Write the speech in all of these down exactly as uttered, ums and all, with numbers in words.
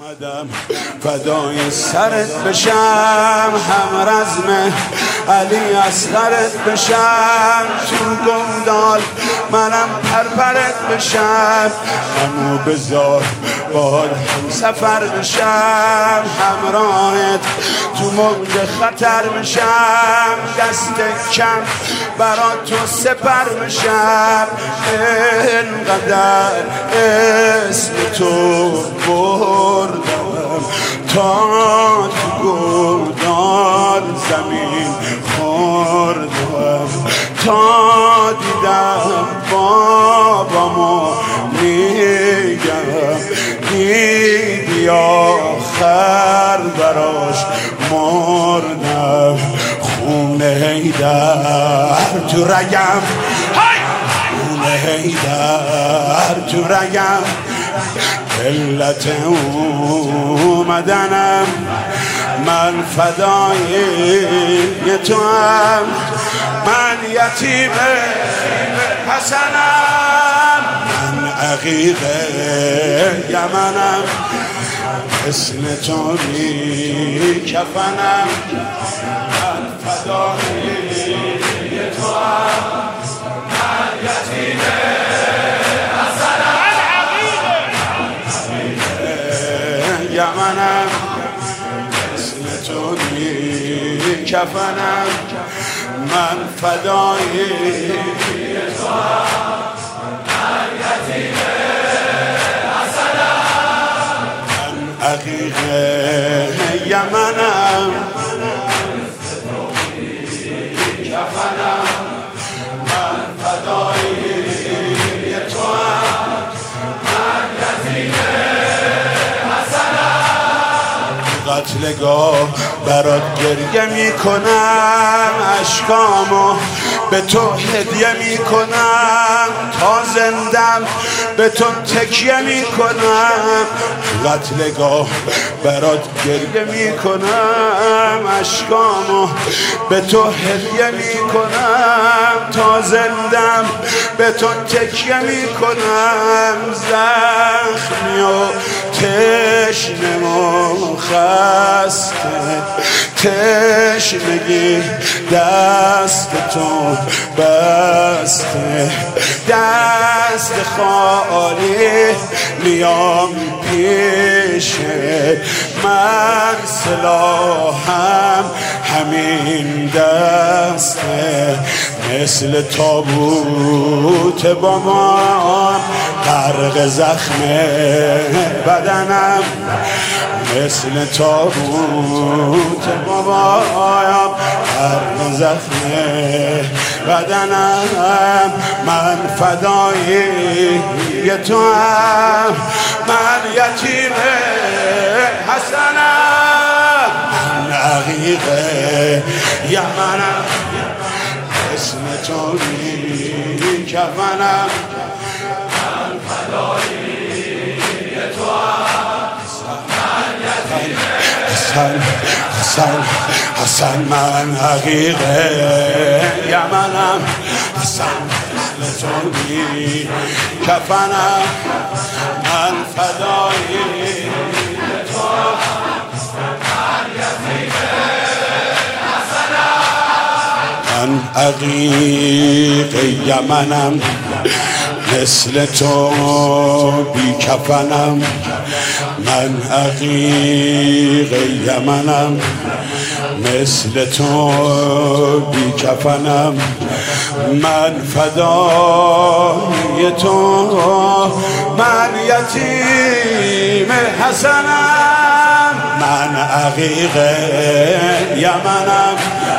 اومدم فدای سرت بشم، هم رزم علی اصغرت بشم، تو گمدال منم پرپرت بشم، همو بذار باد هم سفر بشم، همراهت تو موج خطر بشم، دست کم برا تو سپر بشم، اینقدر اسم تو بردم تا تو گردان زمین خوردم، تا دیدم بابامو میگم دیدی آخر براش مردم، خونه حیدر تو رگم، خونه حیدر تو رگم، علت اومدنم من فدای تو هم، من یتیم حسنم، من عقیق یمنم، اسم تو می کفنم، من فدای تو هم، من یتیم یمنم، اسم تو می کفنم، من فدای تو هم، من یتیم حسنم، من عقیق یمنم، اسم تو می کفنم، من فدای تو هم، من یتیم قتلگاه برات گریه میکنم، اشکامو به تو هدیه میکنم، تا زندم به تو تکیه میکنم، قتلگاه برات گریه میکنم، اشکامو به تو هدیه میکنم، تا زندم به تو تکیه میکنم، زخمی و تشنم و خسته تشنگی دست تو بسته، دست خالی میام پیش من، سلاحم همین دسته، مثل تابوت با ما غرق زخم بدنم، مثل تابوت بابایم غرق زخم بدنم، من فدای تو هم، من یتیم حسنم، من عقیق یمنم، اسم تو می کفنم، من فدای تو هم، من یتیم حسن حسن حسن، من عقیق یمنم، حسن مثل تو می کفنم، من فدای تو هم، من یتیم حسنم، من عقیق یمنم، مثل تو بی کفنم، من عقیق یمنم، مثل تو بی کفنم، من فدای تو، من یتیم حسنم، من عقیق یمنم،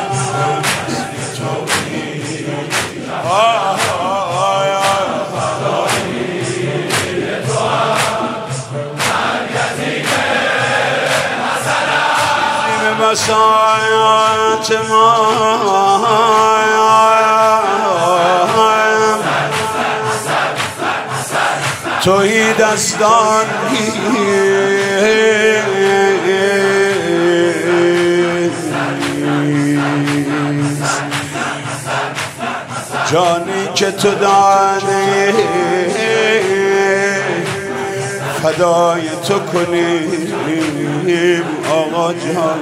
مسایت ما توی دستان جانی که تو دانی فدای تو کنیم آقا جان.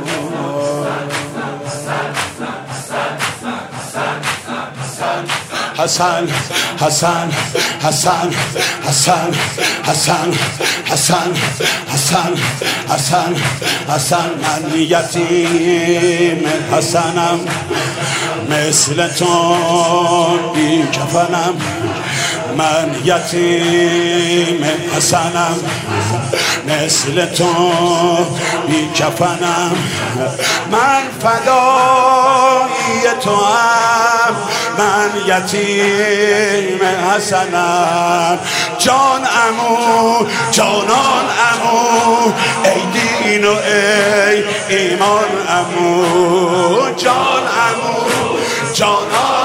حسن حسن حسن حسن حسن حسن حسن حسن حسن من یتیم حسنم مثل تو بی کفنم. من یتیم حسنم مثل تو بی کفنم. من فدای تو هم من یتیم حسنم. جان عمو جانان عمو ای دین و ای ایمان عمو. جان عمو جانان